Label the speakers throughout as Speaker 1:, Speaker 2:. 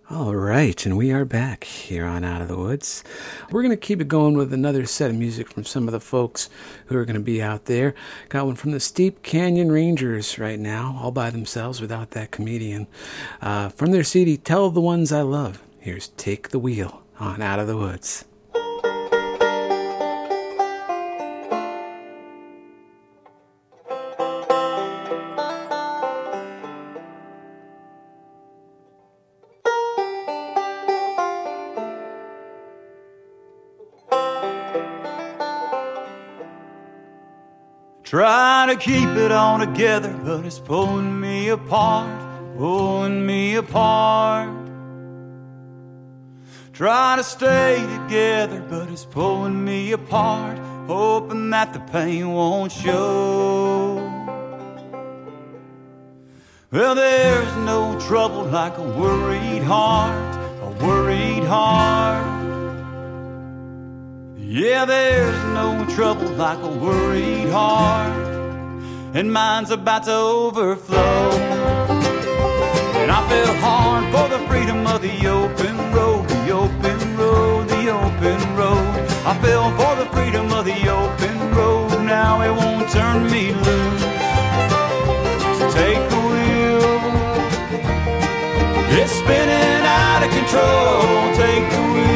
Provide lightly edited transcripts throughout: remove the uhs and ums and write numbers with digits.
Speaker 1: All right, and we are back here on Out of the Woods. We're going to keep it going with another set of music from some of the folks who are going to be out there. Got one from the Steep Canyon Rangers right now, all by themselves without that comedian. From their CD, Tell the Ones I Love, here's Take the Wheel on Out of the Woods.
Speaker 2: Try to keep it all together, but it's pulling me apart, pulling me apart. Try to stay together, but it's pulling me apart, hoping that the pain won't show. Well, there's no trouble like a worried heart, a worried heart. Yeah, there's no trouble like a worried heart, and mine's about to overflow. And I feel hard for the freedom of the open road, the open road, the open road. I feel for the freedom of the open road, now it won't turn me loose. So take the wheel, it's spinning out of control, take the wheel.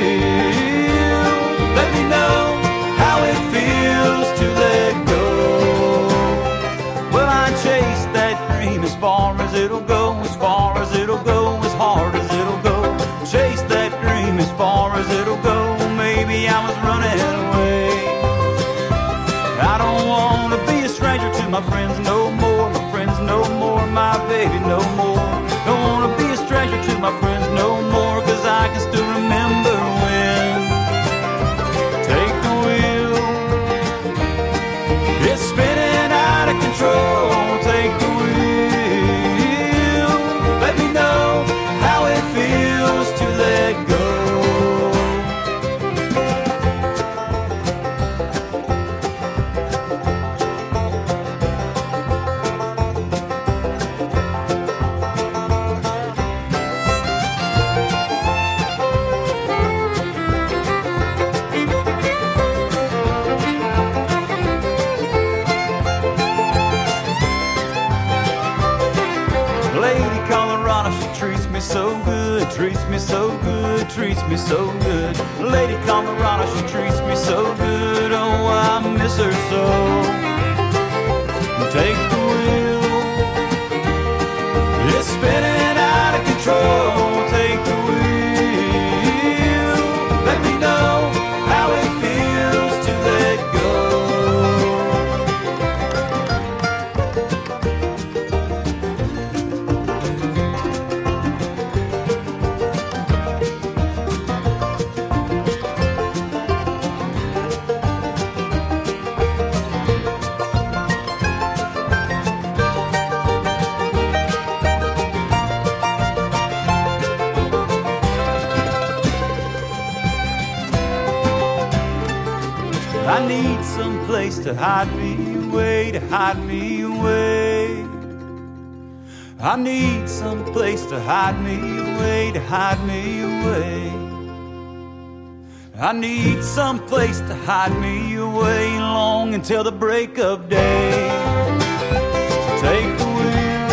Speaker 2: Let me know how it feels to let go. Well, I chase that dream as far as it'll go, as far as it'll go, as hard as it'll go. Chase that dream as far as it'll go. Maybe I was running away. I don't want to be a stranger to my friends no more, my friends no more, my baby no more. Don't want to be a stranger to my friends no more, 'cause I can still remember when. Take the wheel, it's spinning out of control. Take the wheel, let me know how it feels to let go. So good, treats me so good, treats me so good. Lady Colorado, she treats me so good. Oh, I miss her so. Take the wheel, it's spinning out of control. Take the wheel, let me know how it feels to let go. I need some place to hide me away, to hide me away. I need some place to hide me away, to hide me away. I need some place to hide me away long until the break of day. So take the wheel,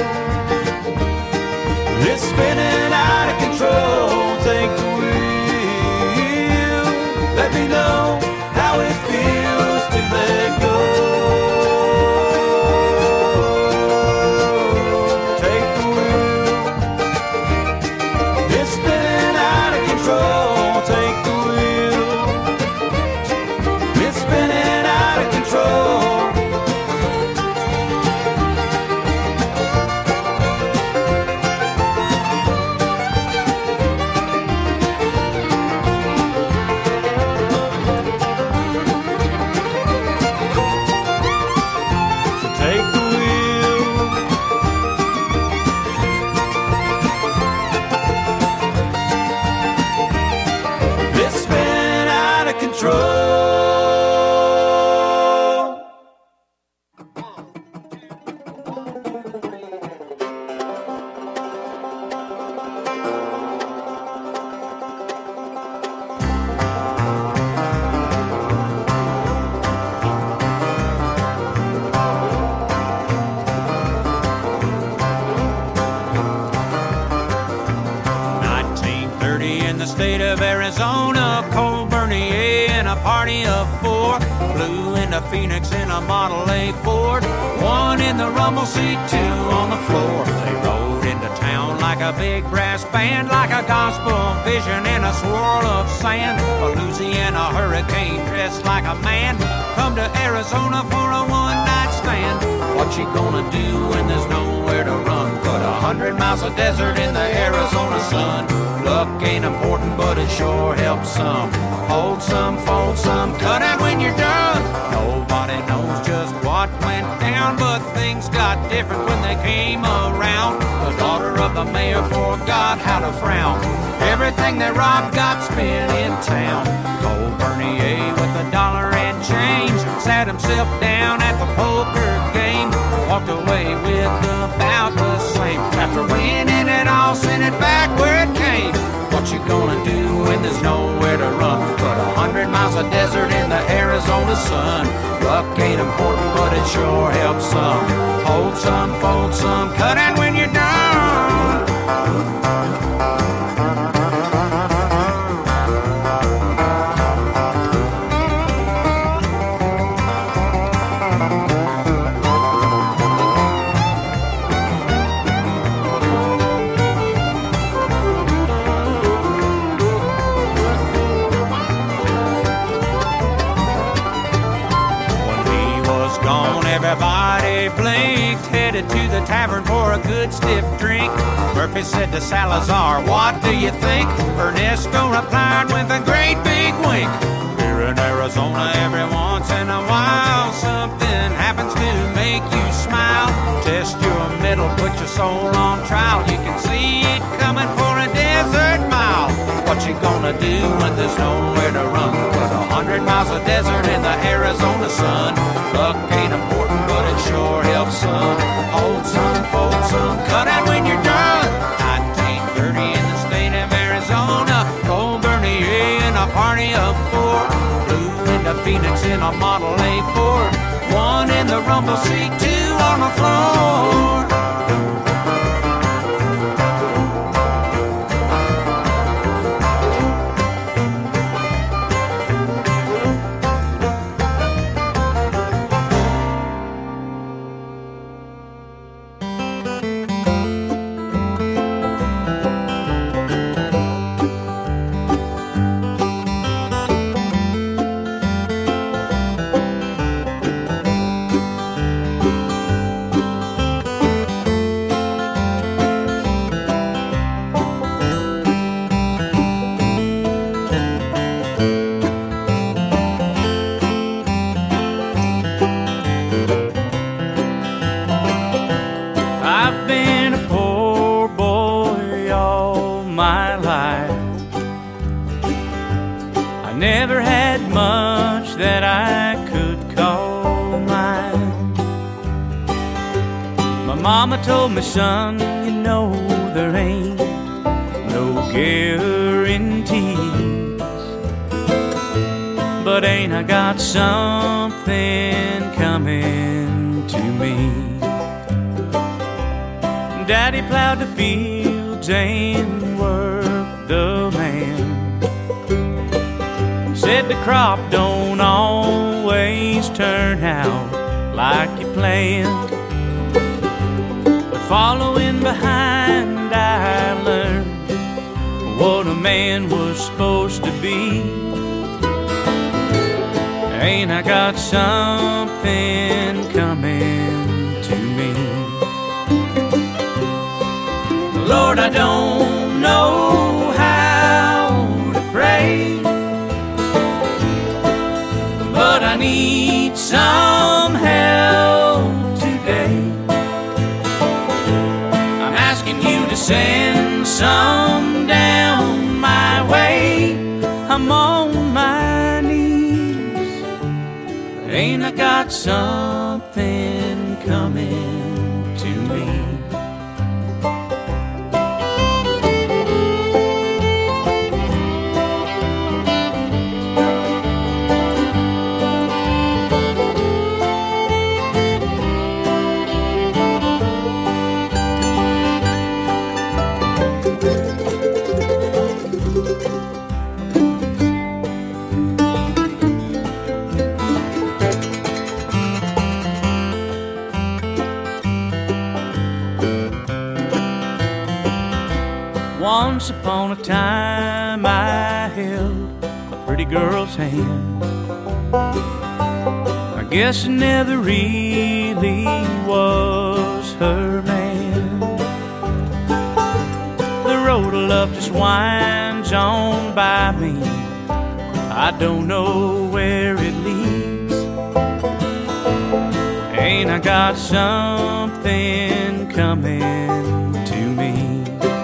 Speaker 2: it's spinning out of control. Take the wheel, let me know how it feels to let go. Take the wheel, it's spinning out of control. Take the wheel, it's spinning out of control. the state of Arizona. Cole Bernier in a party of 4 flew into Phoenix in a Model A Ford. 1 in the rumble seat, 2 on the floor. They rode into town like a big brass band, like a gospel vision in a swirl of sand. A Louisiana hurricane dressed like a man come to Arizona for a one-night stand. What you gonna do when there's nowhere to run? Put 100 miles of desert in the Arizona sun. Luck ain't important, but it sure helps some. Hold some, fold some, cut out when you're done. Nobody knows just what went down, but things got different when they came around. The daughter of the mayor forgot how to frown. Everything they robbed got spent in town. Cole Bernier with $1 and change sat himself down at the poker game. Walked away with about the same. After winning it all, sent it back where it came. What you gonna do when there's nowhere to run? Put 100 miles of desert in the Arizona sun. Luck ain't important, but it sure helps some. Hold some, fold some, cut out when you're done. Everybody blinked, headed to the tavern for a good stiff drink. Murphy said to Salazar, what do you think? Ernesto replied with a great big wink. Here in Arizona, every once in a while, something happens to make you smile. Test your mettle, put your soul on trial. You can see it coming for a desert mile. What you gonna do when there's nowhere to run? Put 100 miles of desert in the Arizona sun. Luck ain't important, but it sure helps some. Hold some, fold some, cut out when you're done. 1930 in the state of Arizona. Cole Bernier in a party of 4 flew into Phoenix in a Model A Ford. 1 in the rumble seat, 2 on the floor.
Speaker 3: Mama told me, son, you know there ain't no guarantees. But ain't I got something coming to me? Daddy plowed the fields and worked the land. Said the crop don't always turn out like you planned. Following behind, I learned what a man was supposed to be. Ain't I got something coming to me? Lord, I don't know how to pray, but I need some help today. Send some down my way. I'm on my knees. Ain't I got something coming to me? Once upon a time I held a pretty girl's hand. I guess it never really was her man. The road of love just winds on by me. I don't know where it leads. Ain't I got something coming to me?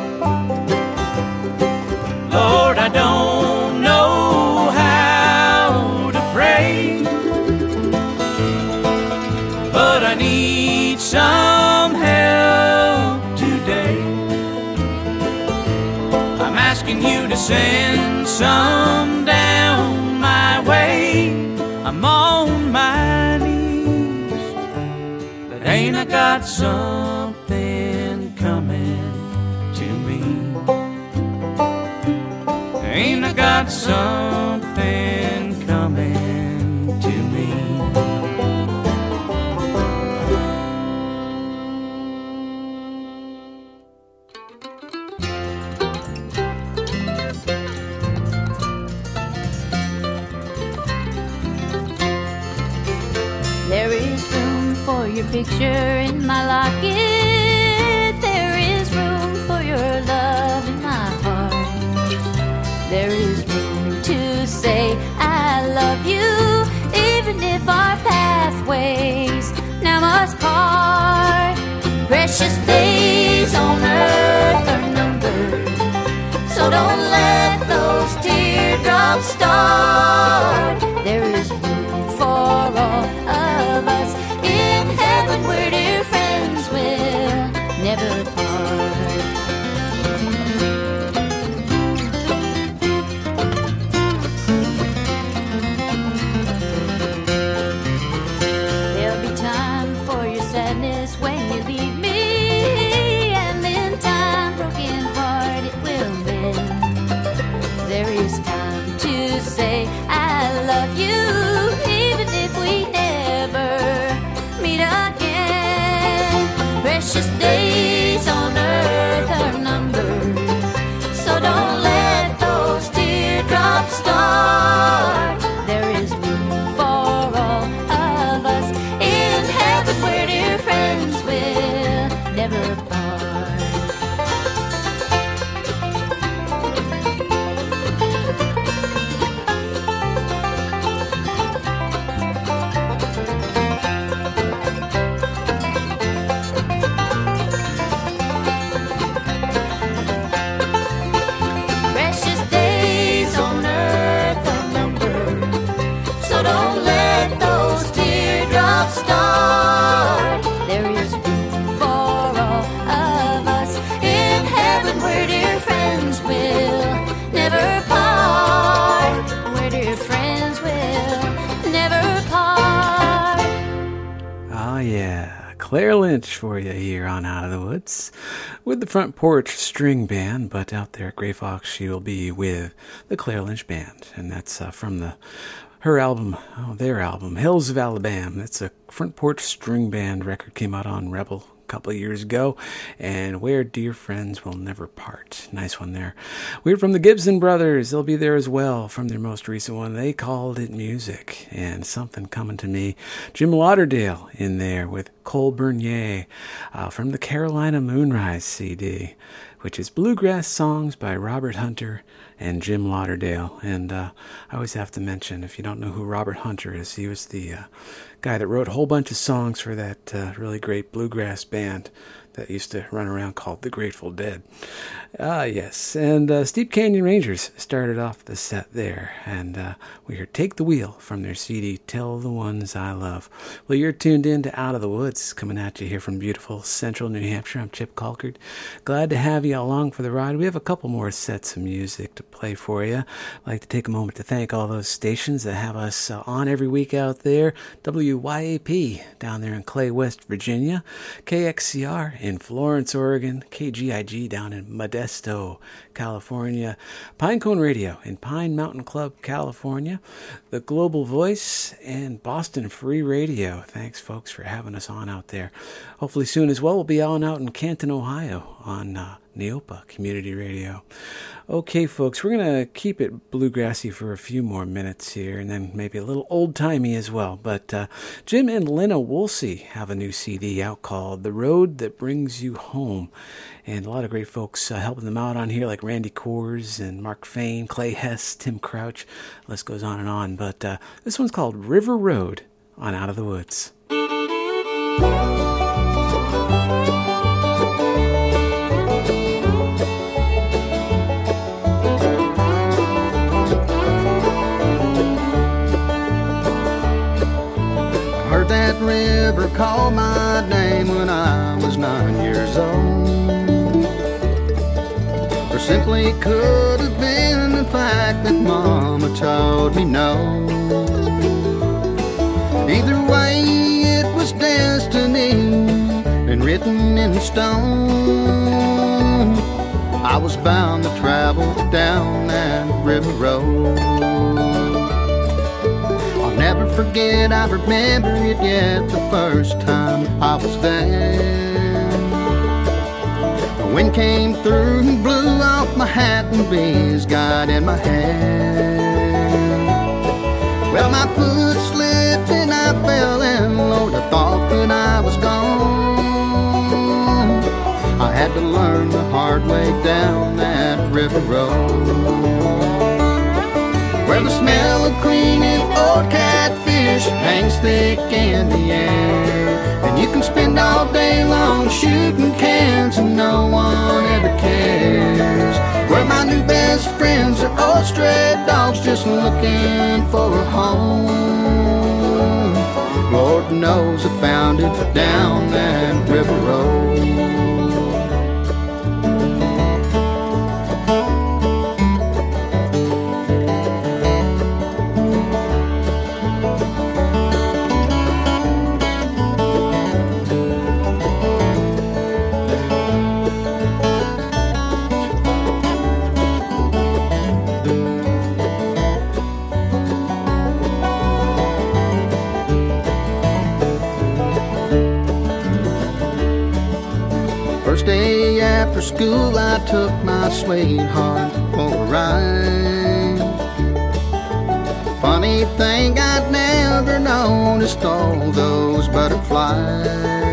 Speaker 3: Lord, I don't know how to pray, but I need some help today. I'm asking you to send some down my way. I'm on my knees, but ain't I got something coming to me? Ain't I got something coming to me?
Speaker 4: There is room for your picture in my locket. There is room for your love in my heart. There is room to say I love you, even if our pathways now must part. Precious days on earth are numbered, so don't let those teardrops start. There is room for all of us in heaven. We're dear friends, we'll never part. There'll be time for your sadness when you leave me, and in time, broken heart it will mend. There is time to say I love you, even if we never meet again. Precious days on earth are numbered, so don't let those teardrops start. There is room for all of us in heaven. We're dear friends, we'll never part. Precious days on earth are numbered, so don't let those teardrops start. There is room for all of us in heaven. We're dear friends, we'll never part. We're dear friends, we'll never part.
Speaker 1: Oh, yeah. Claire Lynch for you here on Out of the Woods with the Front Porch String Band. But out there at Grey Fox, she will be with the Claire Lynch Band. And that's from their album, Hills of Alabama. That's a Front Porch String Band record, came out on Rebel a couple of years ago, and Where Dear Friends Will Never Part. Nice one there. We're from the Gibson Brothers. They'll be there as well from their most recent one. They called it Music, and Something Coming to Me. Jim Lauderdale in there with Cole Bernier from the Carolina Moonrise CD, which is bluegrass songs by Robert Hunter and Jim Lauderdale. And I always have to mention, if you don't know who Robert Hunter is, he was the guy that wrote a whole bunch of songs for that really great bluegrass band that used to run around called the Grateful Dead. Yes, and Steep Canyon Rangers started off the set there, and we heard Take the Wheel from their CD, Tell the Ones I Love. Well, you're tuned in to Out of the Woods, coming at you here from beautiful central New Hampshire. I'm Chip Colkert. Glad to have you along for the ride. We have a couple more sets of music to play for you. I'd like to take a moment to thank all those stations that have us on every week out there. WYAP down there in Clay, West Virginia. KXCR in Florence, Oregon, KGIG down in Modesto, California, Pinecone Radio in Pine Mountain Club, California, The Global Voice, and Boston Free Radio. Thanks, folks, for having us on out there. Hopefully soon as well, we'll be on out in Canton, Ohio on Neopa Community Radio. Okay, folks, we're going to keep it bluegrassy for a few more minutes here, and then maybe a little old-timey as well. But Jim and Lena Woolsey have a new CD out called The Road That Brings You Home. And a lot of great folks helping them out on here, like Randy Coors and Mark Fain, Clay Hess, Tim Crouch. The list goes on and on. But this one's called River Road on Out of the Woods.
Speaker 5: Heard that river call my name when I was 9 years old. Or simply could have been the fact that Mama told me no. Either way, it was destiny and written in stone. I was bound to travel down that river road. Never forget, I remember it yet, the first time I was there. The wind came through and blew off my hat and bees got in my hair. Well, my foot slipped and I fell and Lord, I thought that I was gone. I had to learn the hard way down that river road, where the smell of clean and old catfish hangs thick in the air. And you can spend all day long shooting cans and no one ever cares. Where my new best friends are old stray dogs just looking for a home. Lord knows I found it down that river road. First day after school, I took my sweetheart for a ride. Funny thing, I'd never noticed all those butterflies.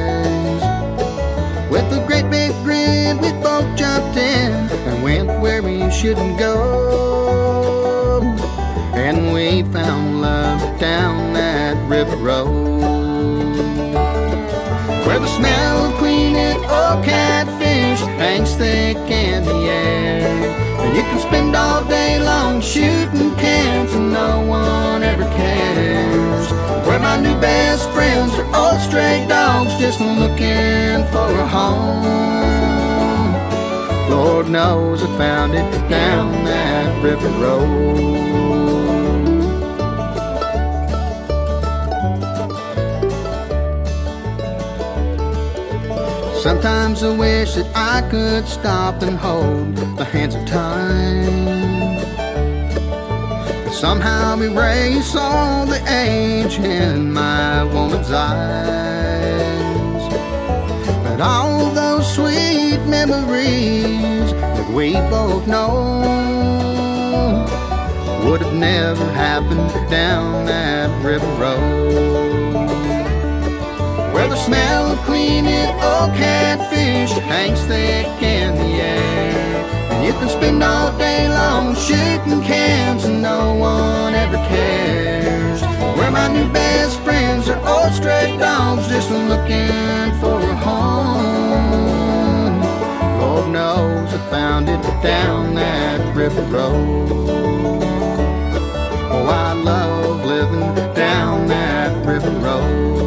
Speaker 5: With a great big grin, we both jumped in and went where we shouldn't go. And we found love down that river road, where the smell of clean and old catfish hangs thick in the air. And you can spend all day long shooting cans and no one ever cares. Where my new best friends are old stray dogs just looking for a home. Lord knows I found it down that river road. Sometimes I wish that I could stop and hold the hands of time, somehow erase all the age in my woman's eyes. But all those sweet memories that we both know would have never happened down that river road, where the smell of clean and old catfish hangs thick in the air. And you can spend all day long shooting cans and no one ever cares. Where my new best friends are old stray dogs just looking for a home. Lord knows I found it down that river road. Oh, I love living down that river road.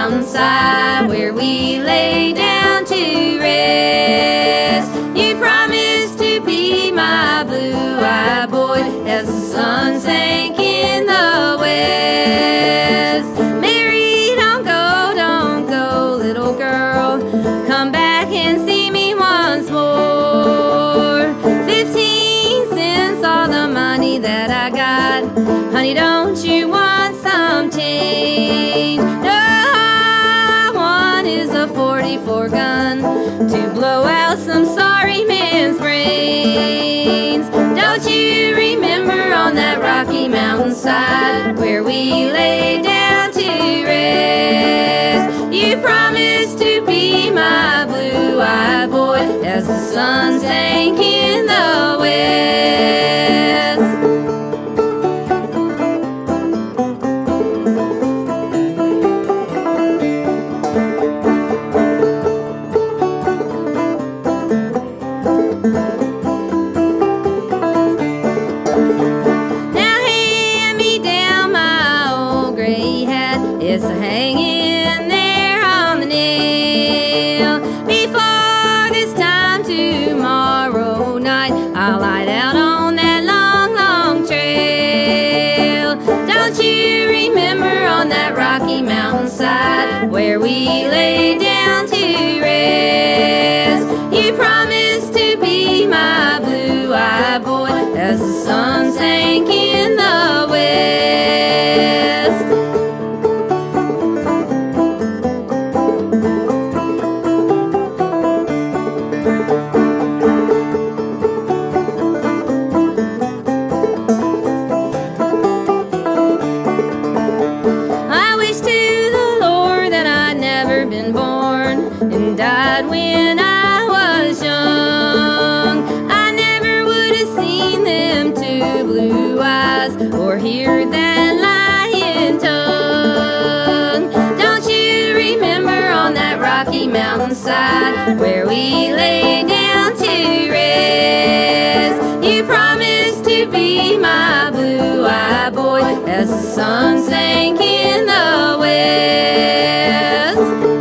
Speaker 4: mountainside where we lay down to rest. You promised to be my blue-eyed boy as the sun sank in the west. Mary, don't go, little girl. Come back and see me once more. 15 cents, all the money that I got. Honey, don't you want some change? No, I want is a 44 gun to blow out some sorry man's brains. Don't you remember on that rocky mountainside where we lay down to rest? You promised to be my blue-eyed boy as the sun sank in the west. Now hand me down my old gray hat. It's hanging there on the nail. Before this time tomorrow night, I'll light out on that long, long trail. Don't you remember on that rocky mountainside where we lay down to rest? You promised to be my blue-eyed boy as the sun sank in the west. I wish to the Lord that I'd never been born and died when I was young. I never would have seen them two blue eyes or hear that lion tongue. Don't you remember on that rocky mountainside where we lay down to rest? You promised to be my blue-eyed boy as the sun sank in the west.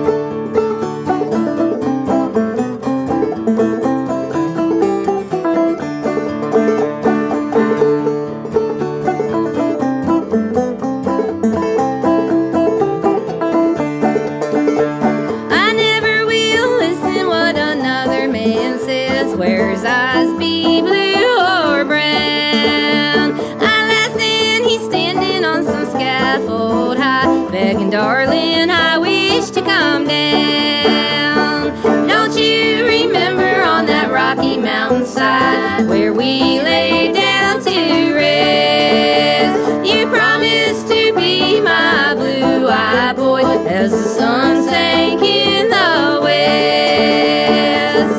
Speaker 4: I never will listen what another man says, where his eyes be blue or brown. Alas, and he's standing on some scaffold high, begging, darling, I wish to come down. Don't you remember on that rocky mountainside where we lay down to rest? You promised to be my blue-eyed boy as the sun sank in the west.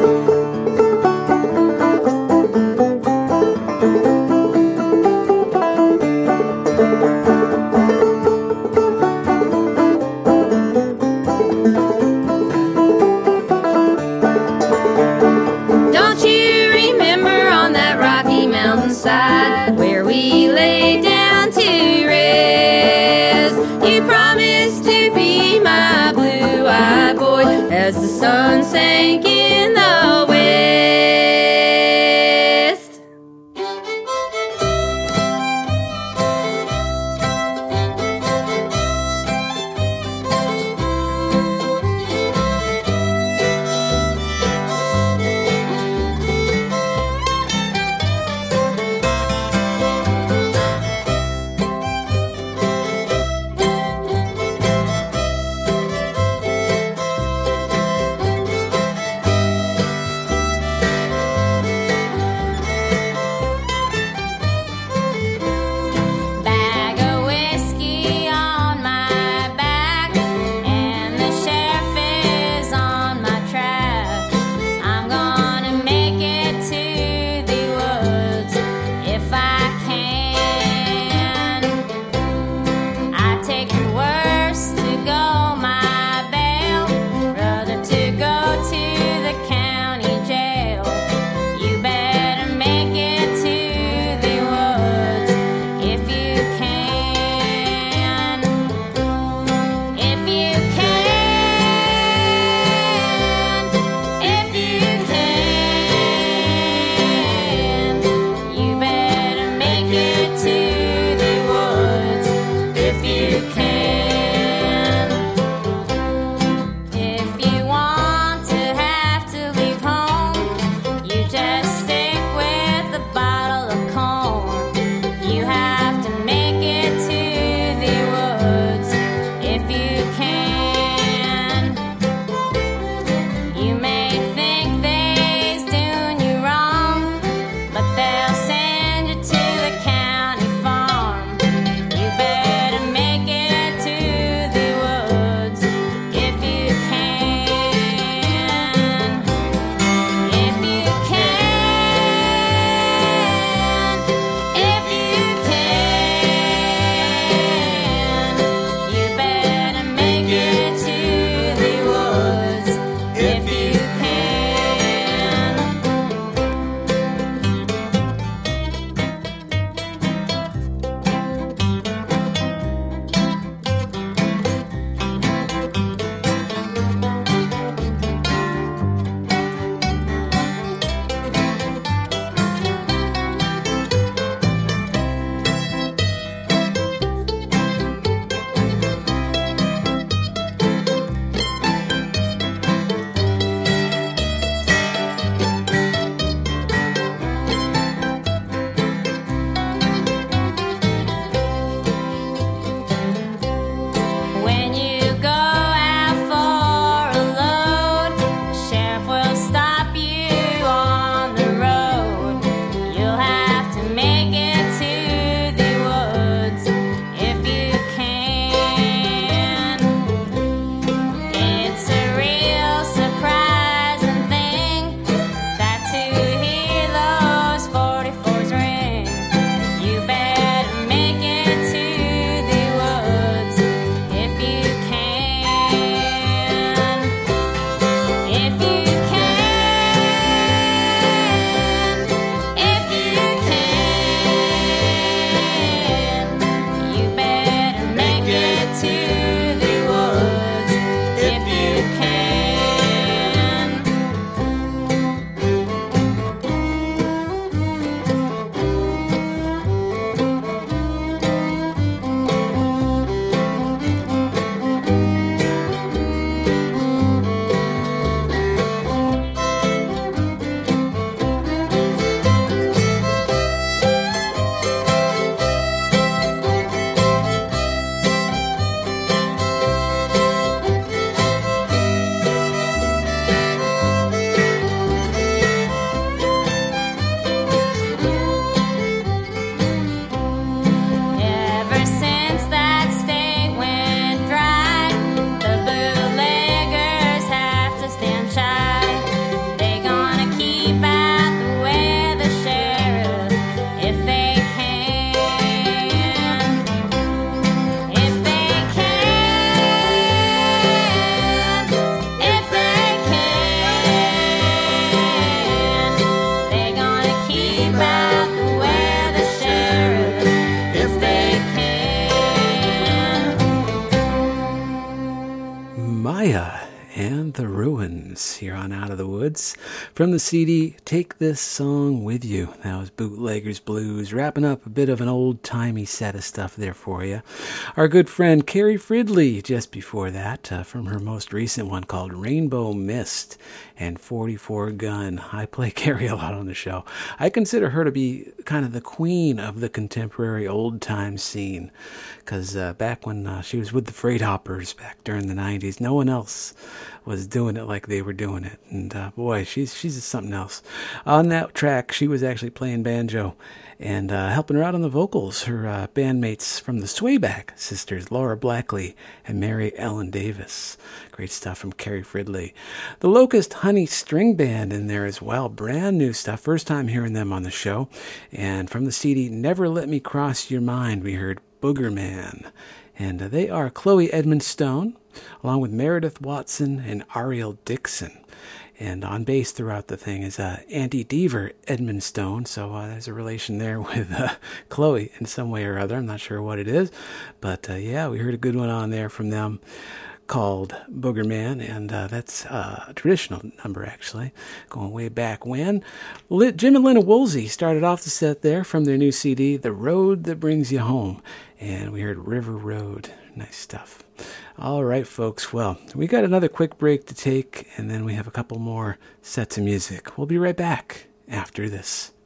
Speaker 1: here on Out of the Woods. From the CD, Take This Song With You. That was Bootleggers Blues, wrapping up a bit of an old-timey set of stuff there for you. Our good friend Carrie Fridley, just before that, from her most recent one called Rainbow Mist and 44 Gun. I play Carrie a lot on the show. I consider her to be kind of the queen of the contemporary old-time scene, because back when she was with the Freight Hoppers back during the 90s, no one else was doing it like they were doing it. And boy, she's something else. On that track, she was actually playing banjo and helping her out on the vocals. Her bandmates from the Swayback Sisters, Laura Blackley and Mary Ellen Davis. Great stuff from Carrie Fridley. The Locust Honey String Band in there as well. Brand new stuff. First time hearing them on the show. And from the CD, Never Let Me Cross Your Mind, we heard Booger Man. And they are Chloe Edmund Stone, along with Meredith Watson and Ariel Dixon. And on bass throughout the thing is Auntie Deaver Edmund Stone. So there's a relation there with Chloe in some way or other. I'm not sure what it is. But yeah, we heard a good one on there from them called Booger Man, and that's a traditional number, actually, going way back when. Jim and Lena Woolsey started off the set there from their new CD, The Road That Brings You Home, and we heard River Road. Nice stuff. All right, folks, well, we got another quick break to take, and then we have a couple more sets of music. We'll be right back after this.